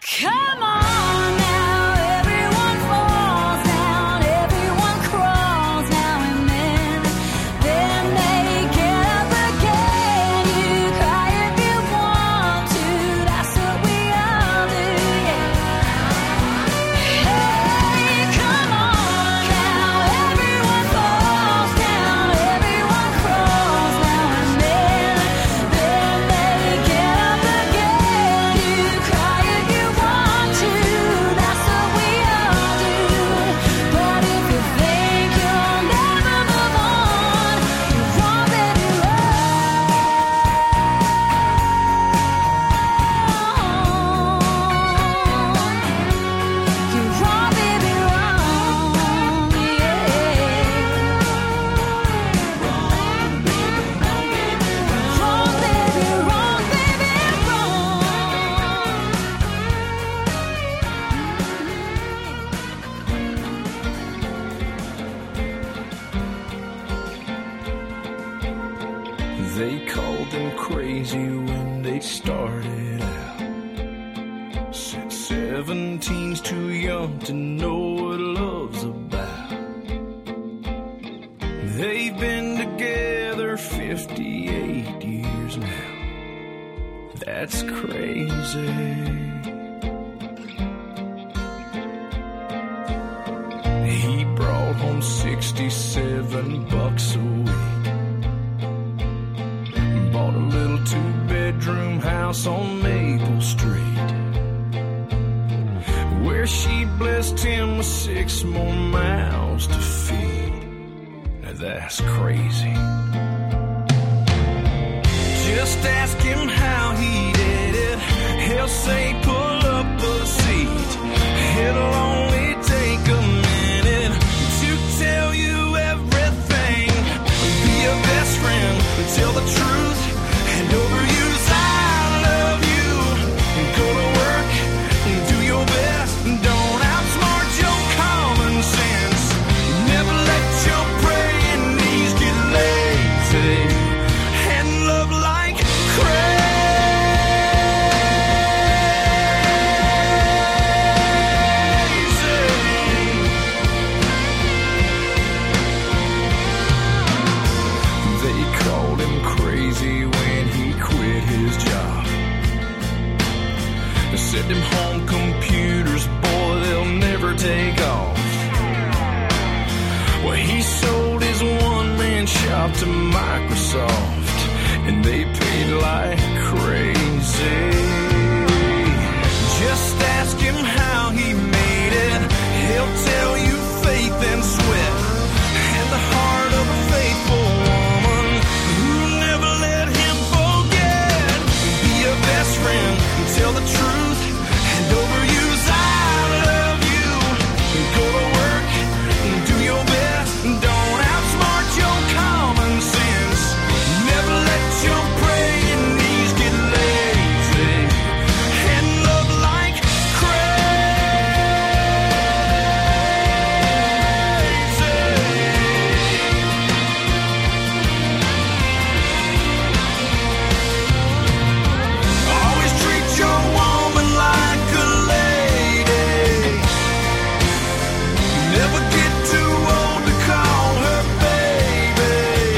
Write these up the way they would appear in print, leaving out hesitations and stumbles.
Come on now, everyone falls down, everyone crawls now and then they get up again. You cry if you want to, that's what we all do, yeah. Hey, come on now, everyone falls down, everyone crawls now and then they get up again. You cry if you want to, that's what we all do. But if you think you'll never move on, you're wrong, baby, wrong. You're wrong, baby, wrong, yeah. Wrong, baby, wrong, baby, wrong. Wrong, baby, wrong. They called them crazy when they started out. Said 17's too young to know what love's about. They've been together 58 years now. That's crazy. He brought home 67 bucks a week. Bought a little 2-bedroom house on Maple Street, where she blessed him with 6 more mouths to feed. Now that's crazy. Just ask him how he did it. He'll say pull up a seat. It'll only take a minute to tell you everything. Be a best friend, tell the truth, and overuse I love you. Go to work, do your best, don't outsmart your common sense. Never let your praying knees get lazy, and love like crazy. They called him crazy when he quit his job. They said them home computers, boy, they'll never take off. Well, he sold his one-man shop to Microsoft, and they paid like crazy. Just ask him how he made it. He'll tell you faith and sweat, and the heart of a faithful woman who never let him forget. Be a best friend, tell the truth, and overuse I love you. Go to work, do your best, don't outsmart your common sense. Never let your praying knees get lazy, and love like always treat your woman like a lady. Never get too old to call her baby.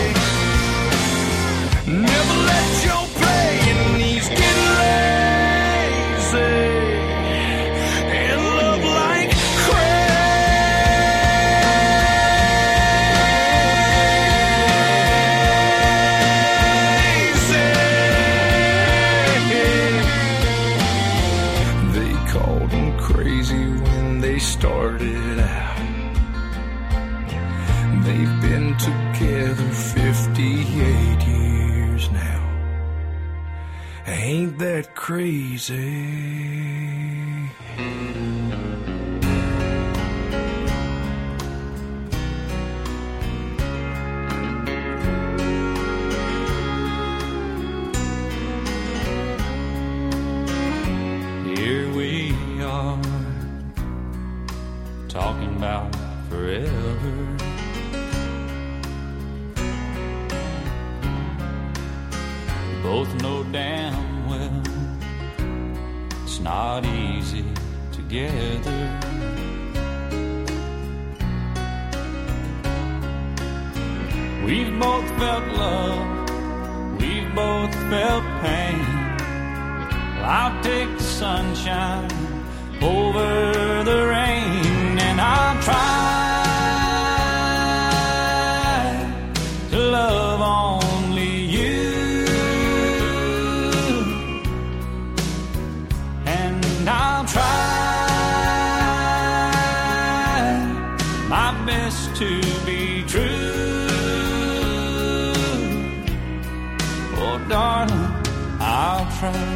Never let your praying knees get lazy, and love like crazy. They called him crazy when they started out. They've been together 58 years now. Ain't that crazy? Here we are, talking about forever. Both know damn well it's not easy together. We've both felt love, we've both felt pain. Well, I'll take the sunshine over the rain, and I'll try to love only you, and I'll try my best to be true. Oh, darling, I'll try.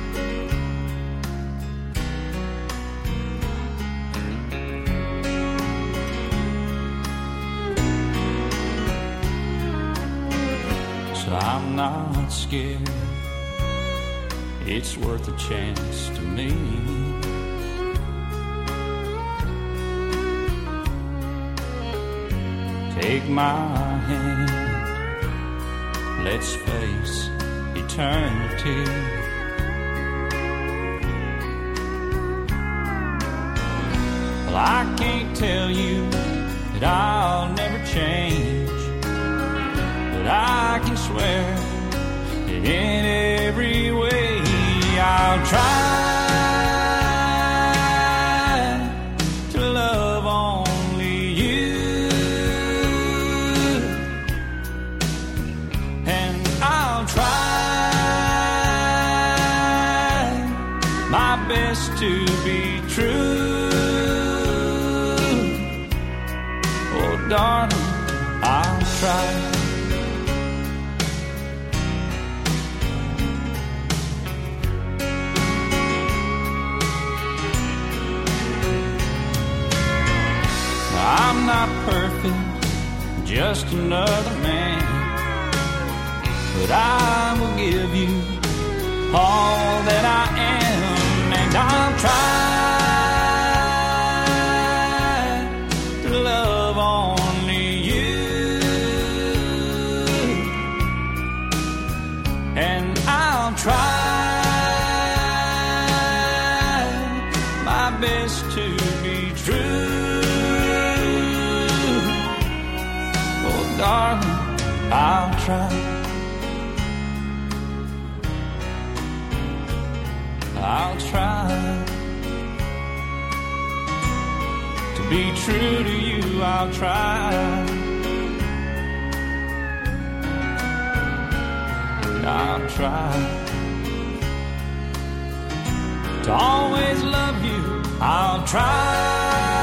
I'm not scared, it's worth a chance to me. Take my hand, let's face eternity. Well, I can't tell you that I'll never change, but I can swear that in every way I'll try to love only you, and I'll try my best to be true. Oh, darling, I'll try. I'm not perfect, just another man, but I will give you all that I am, and I'll try to love only you, and I'll try my best to be true. Darling, I'll try. I'll try to be true to you. I'll try. I'll try to always love you. I'll try.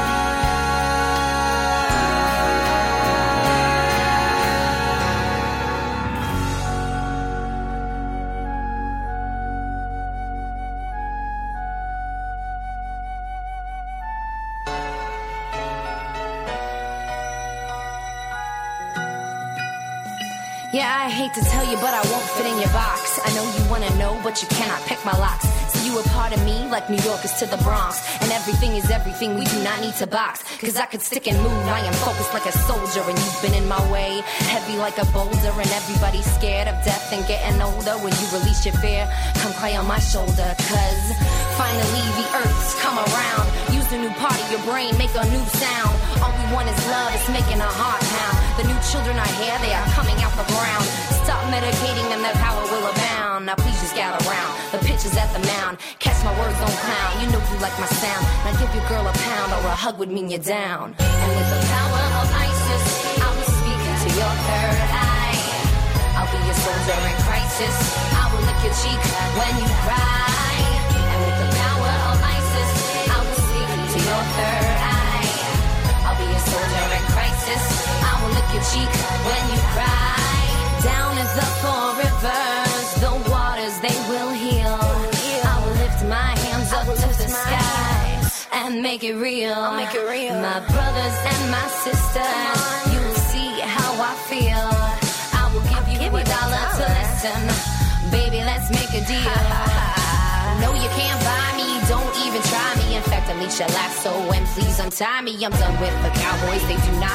Yeah, I hate to tell you, but I won't fit in your box. I know you wanna know, but you cannot pick my locks. So you a part of me, like New York is to the Bronx. And everything is everything, we do not need to box. Cause I could stick and move, I am focused like a soldier. And you've been in my way, heavy like a boulder. And everybody's scared of death and getting older. When you release your fear, come cry on my shoulder. Cause finally the earth's come around. Use a new part of your brain, make a new sound. All we want is love, it's making a heart pound. The new children are here, they are coming out the ground. Stop medicating them, their power will abound. Now please just gather round, the pitch is at the mound. Catch my words, don't clown, you know you like my sound. Now give your girl a pound or a hug would mean you're down. And with the power of ISIS, I will speak to your third eye. I'll be your soldier in crisis, I will lick your cheek when you cry. And with the power of ISIS, I will speak to your third eye. I'll be your soldier in crisis, I will lick your cheek when you cry. Down at the four rivers, the waters they will heal. I will lift my hands up to the sky and make it real. My brothers and my sisters, you will see how I feel. I will give you $1 to listen. Baby, let's make a deal. No, you can't buy me, don't even try me. In fact, unleash your lasso and please untie me. I'm done with the cowboys, they do not excite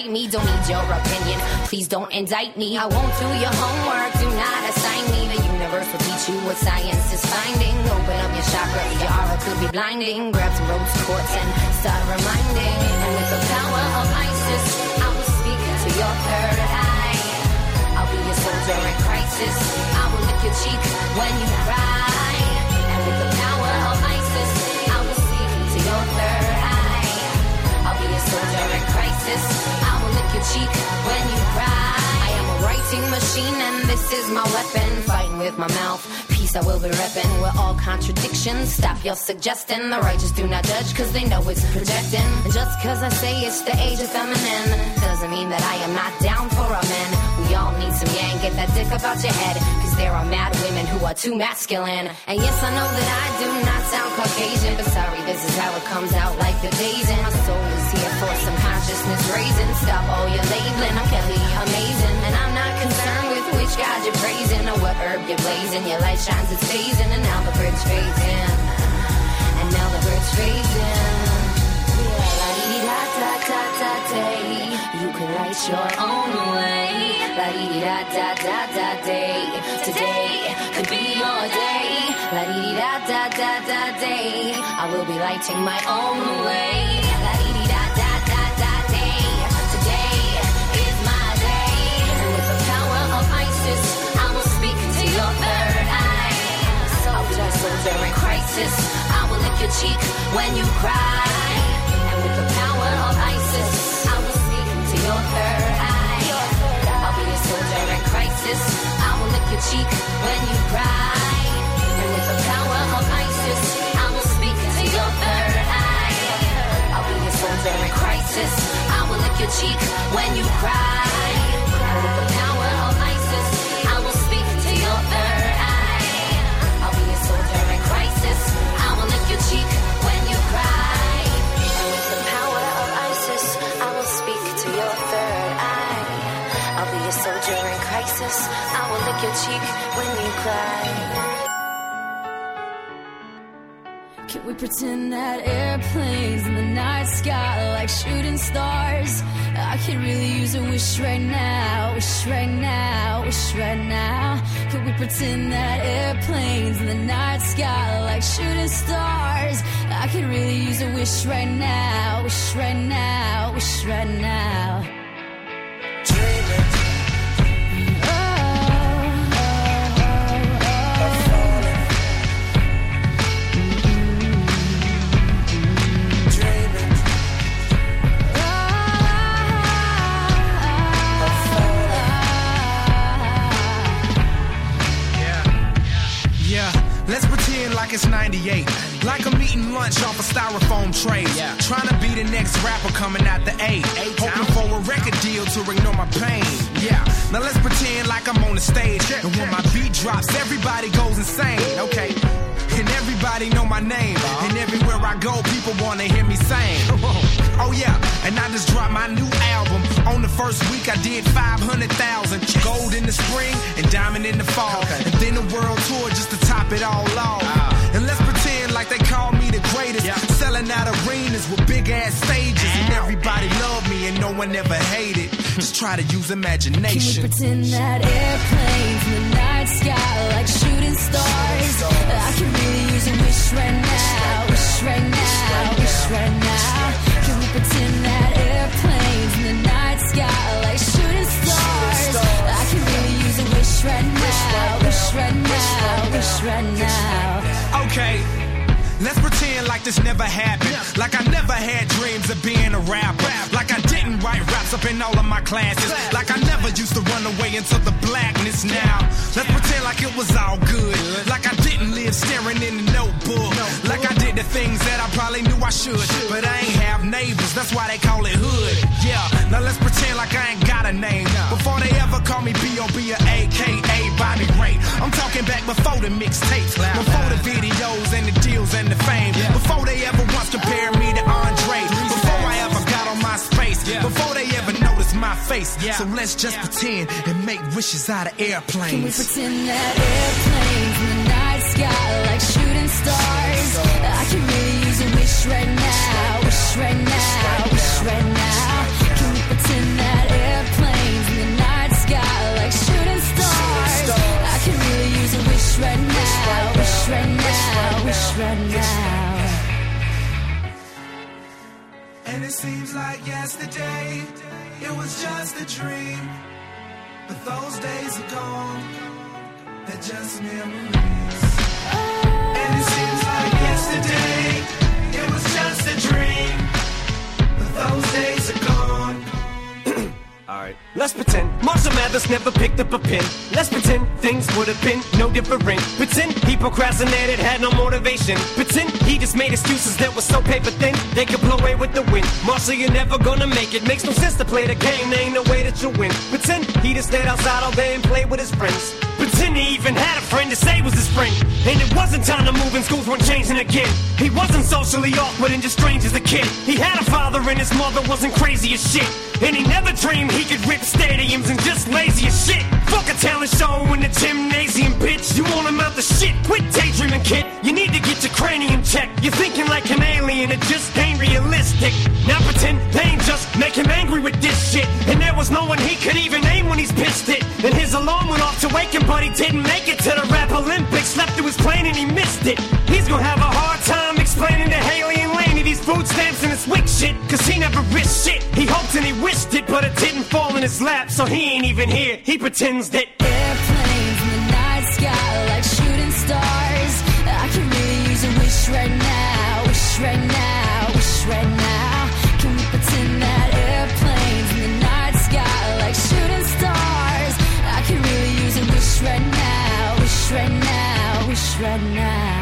write me. Don't need your opinion, please don't indict me. I won't do your homework, do not assign me. The universe will teach you what science is finding. Open up your chakra, your aura could be blinding. Grab some rose quartz and start reminding. And with the power of Isis, I will speak to your third eye. I'll be your soldier in crisis. I will lick your cheek when you cry. And with the power of Isis, I will speak to your third eye. I'll be your soldier in crisis. I will lick your cheek when you cry. I am a writing machine and this is my weapon. Fighting with my mouth, peace I will be repping. We're all contradictions, stop your suggesting. The righteous do not judge cause they know it's projecting. And just cause I say it's the age of feminine doesn't mean that I am not down for a man. We all need some yang, get that dick up out your head. Cause there are mad women who are too masculine. And yes, I know that I do not sound Caucasian, but sorry, this is how it comes out like the days. And my soul is here for some consciousness raising. Stop all your labeling, I'm Kelly, amazing. And I'm not concerned with which God you're praising or what herb you're blazing. Your light shines, it's phasing, and now the bridge fades in. And now the bridge fades in. Yeah, la-dee-da-da-da-da-day. You can light your own way. La-dee-da-da-da-da-day. Today could be your day. La-dee-da-da-da-da-day. I will be lighting my own way. La-dee-da-da-da-da-day. Today is my day. And with the power of Isis, I will speak to your third eye. I'll be your soldier in crisis. I will lick your cheek when you cry. And with the power of Isis, I will speak to your third eye. I'll be your soldier in crisis. I will lick your cheek when you cry. And with the power of Isis, I will speak to your third eye. I'll be your soldier in crisis. I will lick your cheek when you cry. And with the power of Isis, I will speak to your third eye. I'll be your soldier in crisis. I will lick your cheek when you cry. And with the power of Isis, I will speak to your third eye. I'll be your soldier in crisis. I will lick your cheek when you cry. Can we pretend that airplanes in the night sky are like shooting stars? I could really use a wish right now, wish right now, wish right now. Can we pretend that airplanes in the night sky are like shooting stars? I could really use a wish right now, wish right now, wish right now. Let's pretend like it's 98. Like I'm eating lunch off a styrofoam tray. Trying to be the next rapper coming out the A. Hoping for a record deal to ignore my pain. Now let's pretend like I'm on the stage. And when my beat drops, everybody goes insane. Okay. And everybody know my name. And everywhere I go, people wanna hear me sing. Oh yeah, and I just dropped my new album. On the first week I did 500,000. Gold in the spring and diamond in the fall. And then the world tour just to top it all off. And let's pretend like they call me the greatest. Selling out arenas with big ass stages. And everybody love me and no one ever hated. Just try to use imagination. Can we pretend that airplanes in the night sky are like shooting stars? I can really use a wish right now, wish right now, wish right now. Can we pretend that airplanes in the night sky are like shooting stars? I can really use a wish right now, wish right now, wish right now. Okay. Let's pretend like this never happened. Like I never had dreams of being a rapper. Like I didn't write raps up in all of my classes. Like I never used to run away into the blackness now. Let's pretend like it was all good. Like I didn't live staring in the notebook. Like I did the things that I probably knew I should. But I ain't have neighbors, that's why they call it hood. Yeah, now let's pretend like I ain't got a name. Before they ever call me B.O.B. or A.K.A. Bobby Ray. I'm talking back before the mixtapes. Before the videos and the deals and the fame. Before they ever once compared me to Andre. Before I ever got on my space. Before they ever noticed my face. So let's just pretend and make wishes out of airplanes. Can we pretend that airplanes in the night sky are like shooting stars? I can really use a wish right now, wish right now, wish right now. Can we pretend seems like yesterday, it was just a dream. But those days are gone, they're just memories. And it seems like yesterday, it was just a dream. But those days are gone. Alright, let's pretend Marshall Mathers never picked up a pen. Let's pretend things would have been no different. Pretend he procrastinated, had no motivation. Pretend he just made excuses that were so paper thin they could blow away with the wind. Marshall, you're never gonna make it. Makes no sense to play the game, there ain't no way that you'll win. Pretend he just stayed outside all day and played with his friends. Pretend he even had a friend to say was his friend. And it wasn't time to move and schools weren't changing again. He wasn't socially awkward and just strange as a kid. He had a father and his mother wasn't crazy as shit. And he never dreamed he could rip stadiums and just lazy as shit. Fuck a talent show in the gymnasium, bitch. You want him out the shit, quit daydreaming, kid. You need to get your cranium checked. You're thinking like an alien, it just ain't realistic. Now pretend they ain't just make him angry with this shit. And there was no one he could even name when he's pissed it. And his alarm went off to wake him, but he didn't make it to the rap Olympics. Slept through his plane and he missed it. He's gonna have a hard time explaining to Haley and Laney these food stamps and his wick shit. Cause he never risked shit. He hoped and he wished it, but it didn't fall in his lap. So he ain't even here. He pretends that Airplanes in the night sky like shooting stars. I can really use a wish right now. Wish right now. Wish right now. Can we pretend that airplanes in the night sky like shooting stars? I can really use a wish right now. Wish right now. Wish right now.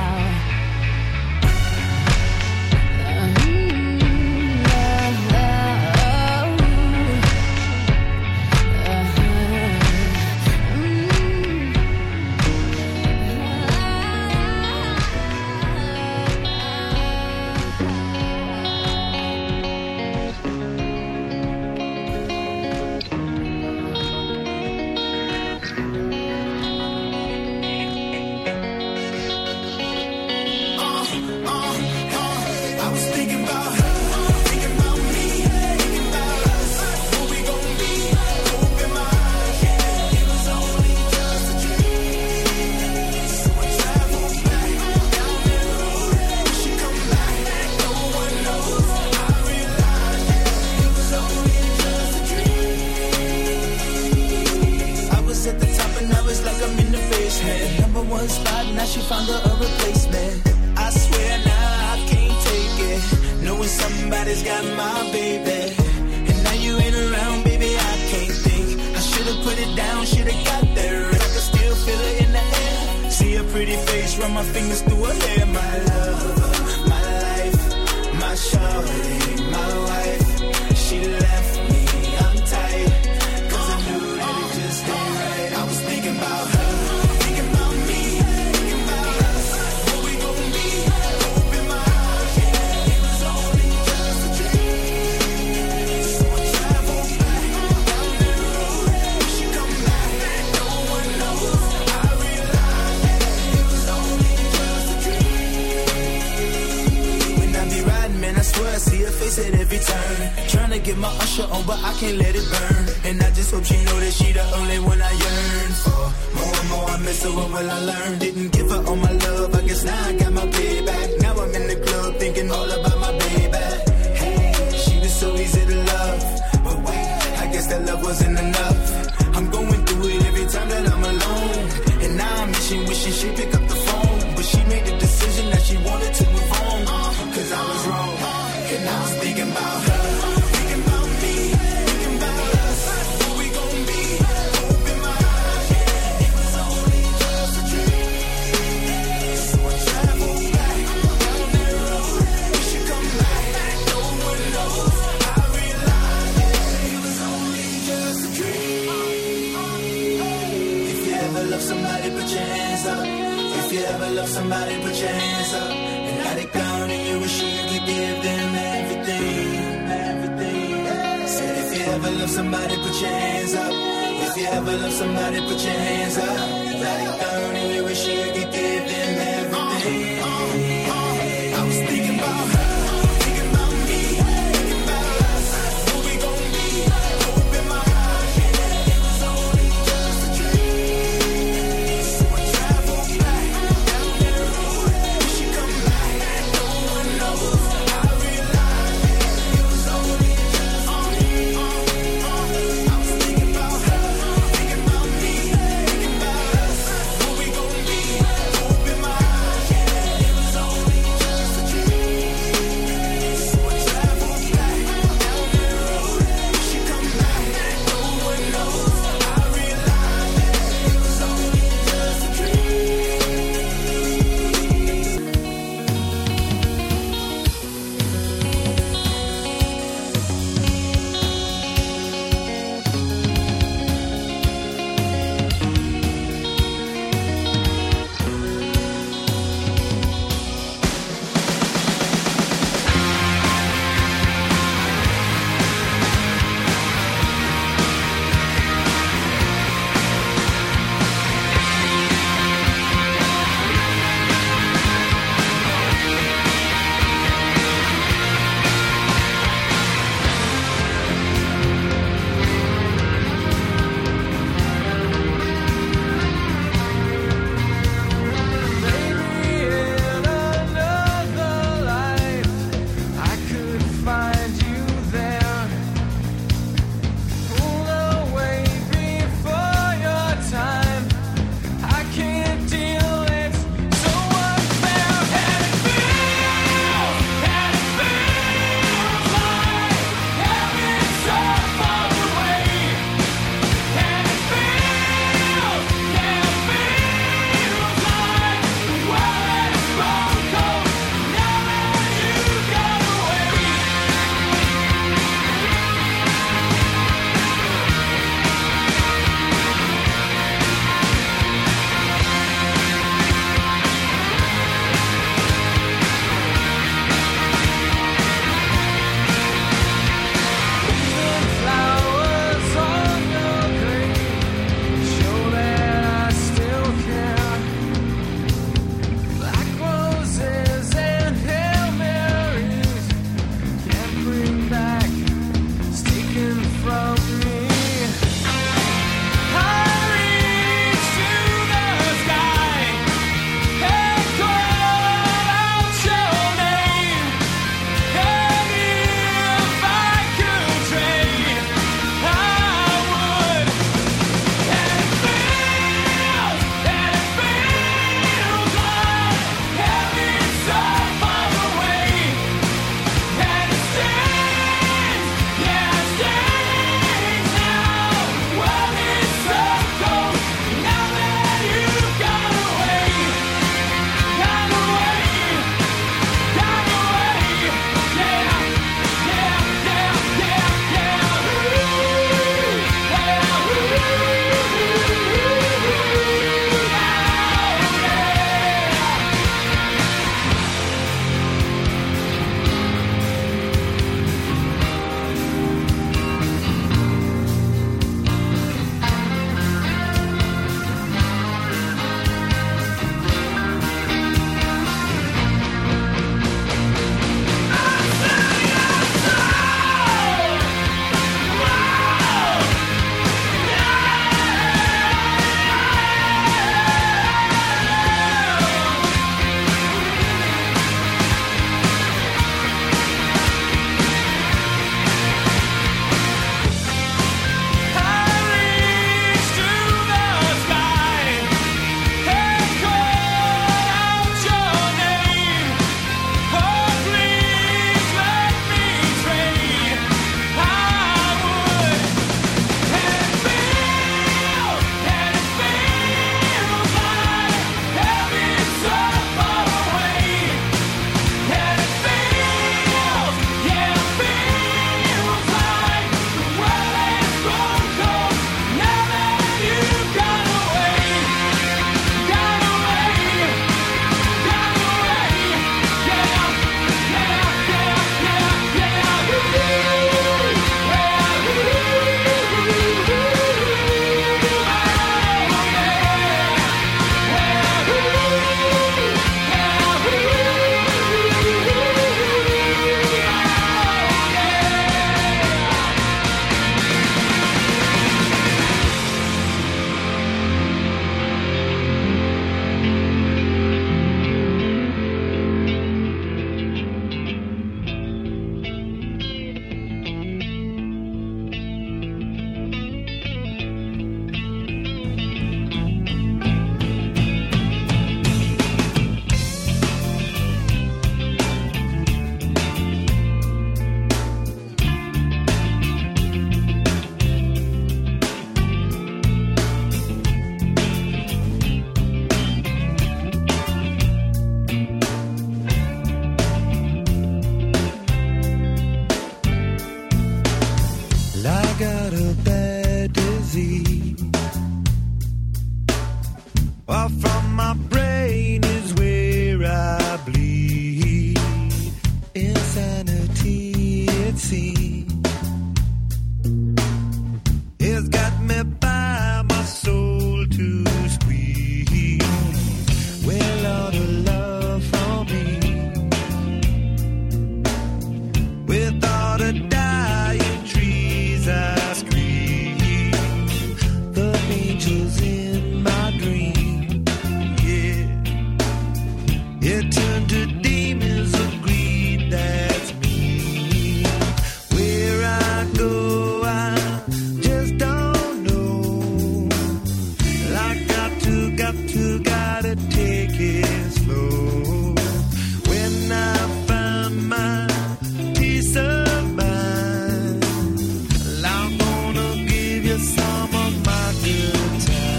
some of my good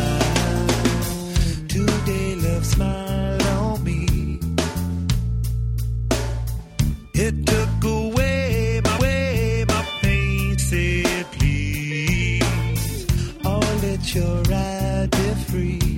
time. Today love smile on me. It took away my pain. Said please, oh let your ride be free.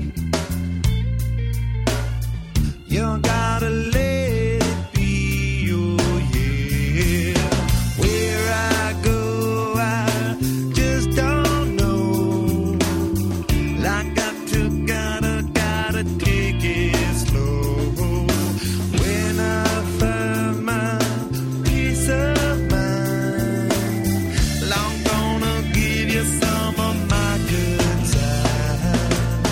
You gotta let it be, oh yeah. Where I go, I just don't know. Like gotta take it slow. When I find my peace of mind, I'm gonna give you some of my good time.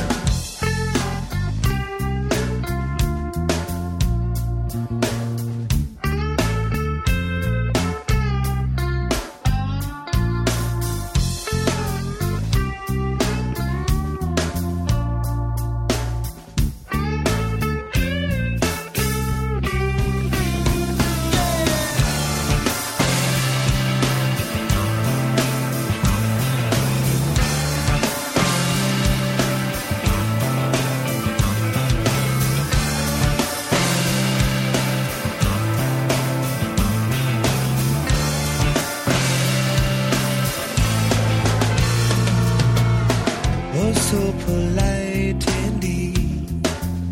Oh, so polite indeed.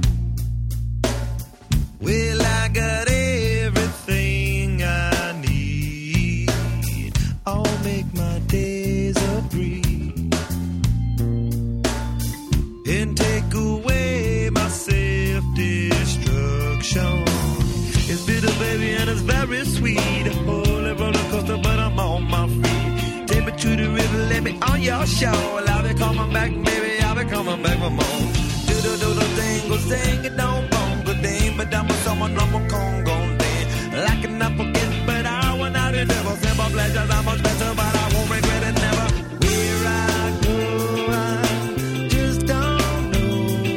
Well, I got everything I need. I'll make my days a breeze and take away my self-destruction. It's bitter, baby, and it's very sweet. Holy roller coaster, but I'm on my feet. Take me to the river, let me on your show. I'll be coming back, baby, I'll be coming back for more. Do the thing, go sing it, don't bongo ding. But I'm with someone, I'm a Congo ding. Lacking up again, but I want out of never. Simple pleasures are much better, but I won't regret it never. Where I go, I just don't know.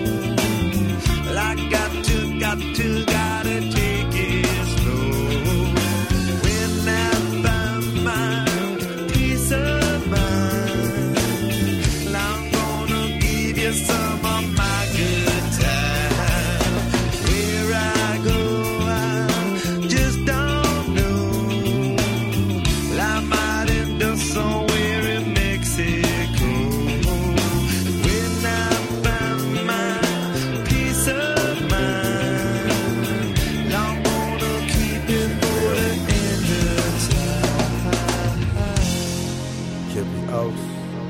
Like gotta take it slow. When I find my peace of mind, I'm gonna give you some of my good time. Where I go, I just don't know. I might end up somewhere in Mexico. When I find my peace of mind, I'm gonna keep it for the end of time. Kippy Oaks.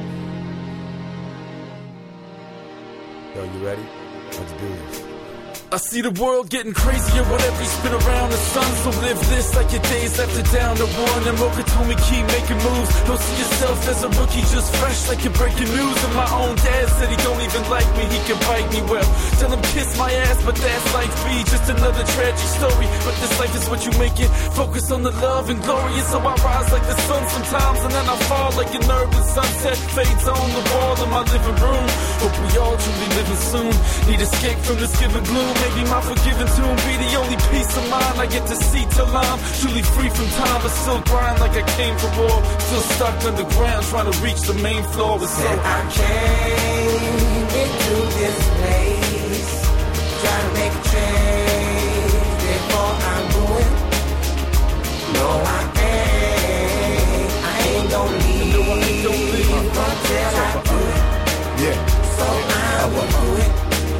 Yo, you ready? Let's do this. I see the world getting crazier whenever you spin around the sun. So live this like your days after down to one. And Mocha told me keep making moves. Don't see yourself as a rookie, just fresh like you're breaking news. And my own dad said he don't even like me, he can bite me well. Tell him kiss my ass, but that's life be just another tragic story. But this life is what you make it. Focus on the love and glory. And so I rise like the sun sometimes, and then I fall like an urban sunset. Fades on the wall in my living room. Hope we all truly living soon. Need escape from this given gloom. Maybe my forgiving tune be the only peace of mind I get to see till I'm truly free from time. But still grind like I came for war. Still stuck underground trying to reach the main floor. It's so I came into this place, trying to make a change before I'm ruined. No, I ain't gonna leave until I do it. Yeah. So I will do it.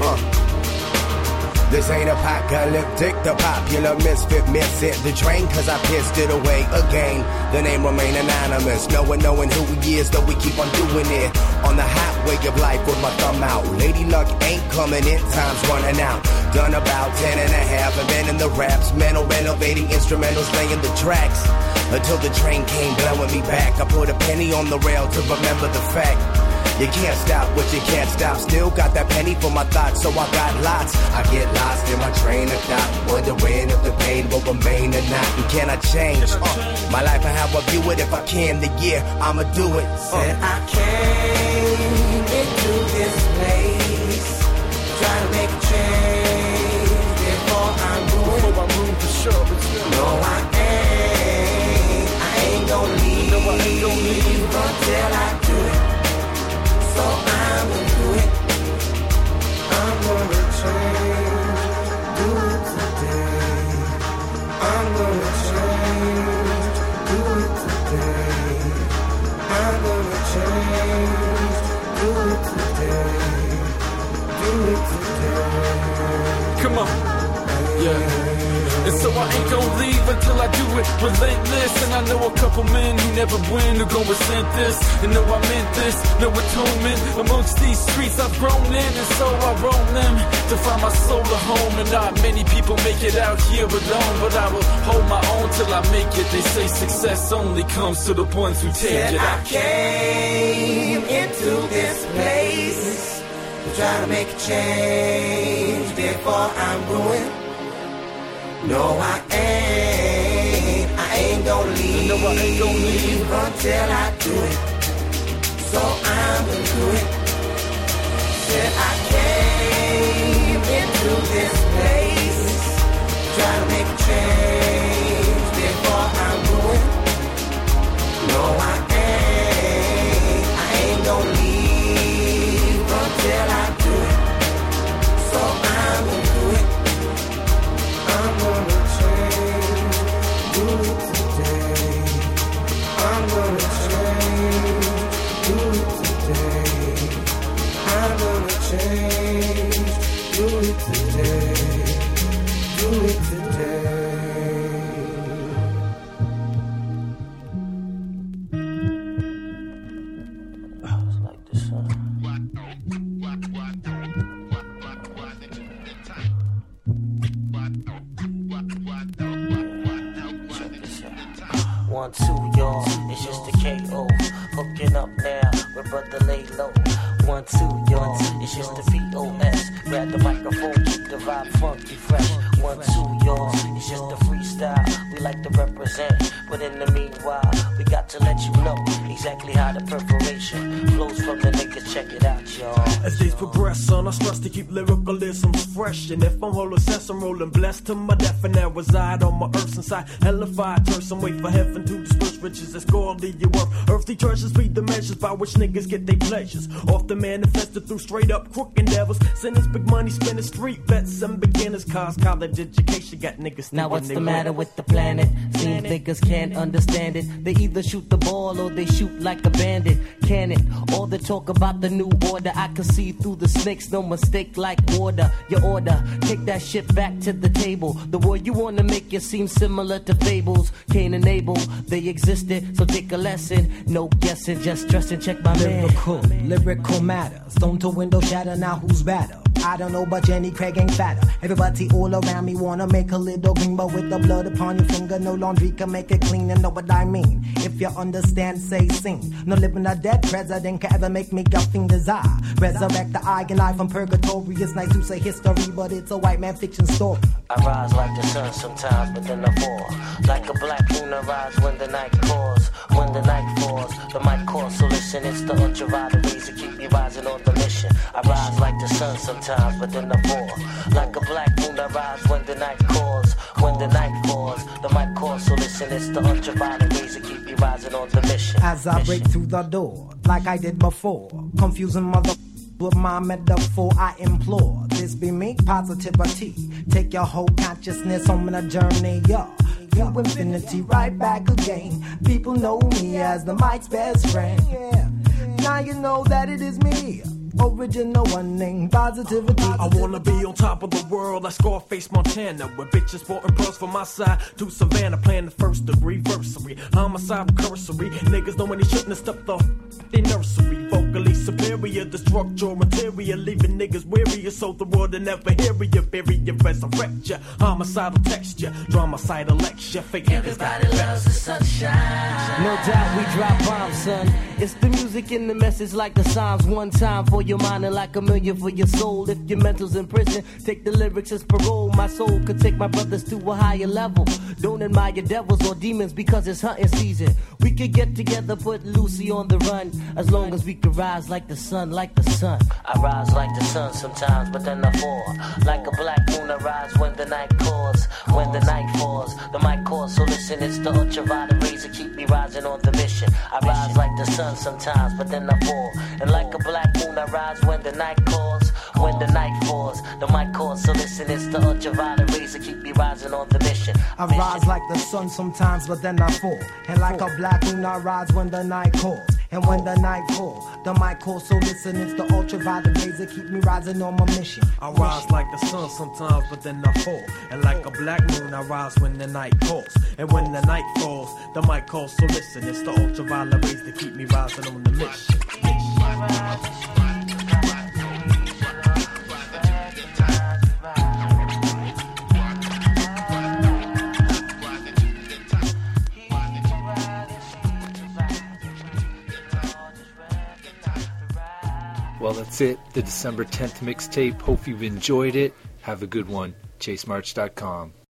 This ain't apocalyptic, the popular misfit miss it. The train, cause I pissed it away again. The name remain anonymous. No one knowing who he is, though we keep on doing it. On the highway of life with my thumb out. Lady luck ain't coming in, time's running out. Done about 10 and a half, and been in the raps. Mental renovating instrumentals, laying the tracks. Until the train came blowing me back. I put a penny on the rail to remember the fact. You can't stop what you can't stop. Still got that penny for my thoughts, so I got lots. I get lost in my train of thought, wondering if the pain will remain or not. And can I change my life and how I view it? If I can, the year I'ma do it. Said I came into this place, trying to make a change before I'm ruined. No, I ain't gonna leave until I do it. I ain't gon' leave until I do it relentless. And I know a couple men who never win who gon' resent this. And know I meant this, no atonement. Amongst these streets I've grown in, and so I roam them to find my soul a home. And not many people make it out here alone, but I will hold my own till I make it. They say success only comes to the ones who take it. I came into this place to try to make a change before I'm ruined. No, I ain't gonna leave. No, I ain't gonna leave until I do it. So I'm gonna do it. Said I came into this place to try to make a change before I'm ruined. No, I ain't gonna leave until I do it. So I'm gonna do it. I'm gonna change, do it today. I'm gonna change, do it today. I'm gonna change, do it today. Do it today. One, two, y'all, it's just the KO. Hooking up now with brother lay low. 1, 2, y'all, it's just the POS. Grab the microphone, keep the vibe funky fresh. 1, 2, y'all, it's just the freestyle. We like to represent, but in the meanwhile, we got to let you know exactly how the preparation flows from the niggas. Check it out, y'all. As days progress, son, I stress to keep lyricalisms fresh. And if I'm whole sense, I'm rolling blessed to my death. And I reside on my earth's inside. Hellified person, wait for heaven to disperse riches that's godly your worth. Earthly treasures be the measures by which niggas get their pleasures. Often manifested through straight up crook endeavors. Sinners, big money, spending street vets and beginners. Cause college education got niggas. Now what's the matter with the planet? Seems niggas can't understand it. They either shoot the ball or they shoot like a bandit. Can it? All the talk about the new order, I can see through the snakes, no mistake like water. Your order, take that shit back to the table. The war you wanna make it seem similar to fables. Cain and Abel, they existed, so take a lesson. No guessing, just stressing, check my man. Lyrical matter. Stone to window shatter, now who's better? I don't know, but Jenny Craig ain't fatter. Everybody all around me wanna make a little green, but with the blood upon your finger, no laundry can make it clean. And know what I mean? If you understand, say sing. No living a dead president can ever make me your fingers eye. Resurrect the eye and eye from purgatory. It's nice to say history, but it's a white man fiction story. I rise like the sun sometimes, but then I fall. Like a black moon, I rise when the night falls. When the night falls, the mic calls, so listen, it's the ultraviolet rays that keep me rising on the mission. I rise like the sun sometimes, but then I fall. Like a black moon, I rise when the night calls. When the night falls, the mic calls, so listen, it's the ultraviolet rays that keep me rising on the mission. As I break through the door, like I did before, confusing mother with my metaphor, I implore this be me, positivity. Take your whole consciousness on a journey, y'all. To infinity, right back again. People know me as the mic's best friend. Yeah. Now you know that it is me. Original one name, positivity. I wanna be on top of the world like Scarface Montana, with bitches sporting pearls from my side to Savannah, playing the first degree versary. Homicidal cursory, niggas know when they shouldn't have stepped off the nursery. Vocally superior, destruct your material, leaving niggas weary, so the world will never hear you. Bury you, resurrect ya, homicidal texture, dramacidal lecture. Fake niggas got Everybody loves the sunshine. No doubt we drop bombs, son. It's the music and the message like the Psalms. One time for your mind and like a million for your soul. If your mental's in prison, take the lyrics as parole. My soul could take my brothers to a higher level. Don't admire devils or demons because it's hunting season. We could get together, put Lucy on the run, as long as we could rise like the sun, like the sun. I rise like the sun sometimes, but then I fall. Like a black moon, I rise when the night calls. When the night falls, the mic calls, so listen, it's the ultraviolet rays that keep me rising on the mission. I rise like the sun sometimes, but then I fall. And like a black moon, I rise when the night calls. When the night falls, the mic calls, so listen, it's the ultraviolet rays that keep me rising on the mission. I rise like the sun sometimes, but then I fall. And like a black moon, I rise when the night calls. And when the night falls, the mic calls, so listen, it's the ultraviolet rays that keep me rising on my mission. I rise like the sun sometimes, but then I fall. And like a black moon, I rise when the night calls. And when the night falls, the mic calls, so listen, it's the ultraviolet rays that keep me rising on the mission. Well, that's it. The December 10th mixtape. Hope you've enjoyed it. Have a good one. ChaseMarch.com.